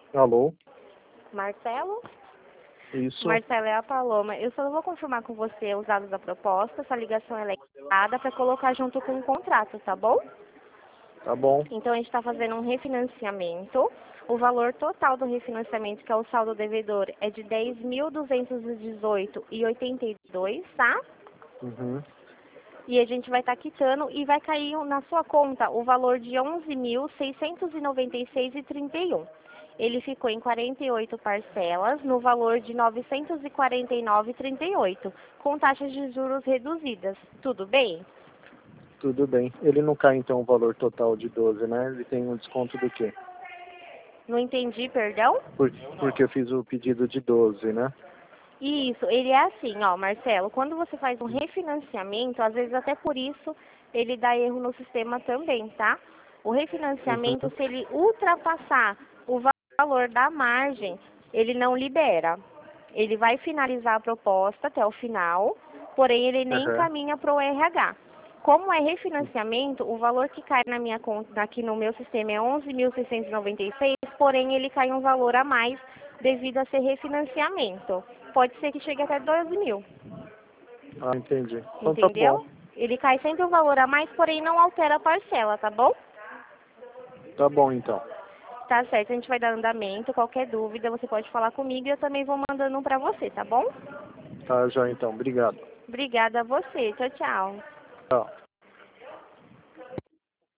Alô? Marcelo? Isso, Marcelo, é a Paloma. Eu só vou confirmar com você os dados da proposta. Essa ligação é legalizada para colocar junto com o contrato, tá bom? tá bom. Então, a gente está fazendo um refinanciamento. O valor total do refinanciamento, que é o saldo devedor, é de 10.218,82, tá? Uhum. E a gente vai estar quitando e vai cair na sua conta o valor de 11.696,31. Ele ficou em 48 parcelas, no valor de 949,38, com taxas de juros reduzidas. Tudo bem? Tudo bem. Ele não cai então o valor total de 12, né? Ele tem um desconto do quê? Não entendi, perdão? Porque eu fiz o pedido de 12, né? Isso, ele é assim, ó, Marcelo, quando você faz um refinanciamento, às vezes até por isso ele dá erro no sistema também, tá? O refinanciamento, Uhum. se ele ultrapassar o valor da margem, ele não libera. Ele vai finalizar a proposta até o final, porém ele nem Aham. encaminha para o RH. Como é refinanciamento, o valor que cai na minha conta, aqui no meu sistema é 11.696, porém ele cai um valor a mais devido a ser refinanciamento. Pode ser que chegue até 12 mil, Ah, entendi. Então tá bom. entendeu? Ele cai sempre um valor a mais, porém não altera a parcela, tá bom? Tá bom então. Tá certo, a gente vai dar andamento. Qualquer dúvida, você pode falar comigo e eu também vou mandando um pra você, tá bom? Tá já então. Obrigado. Obrigada a você. Tchau, tchau. Tchau.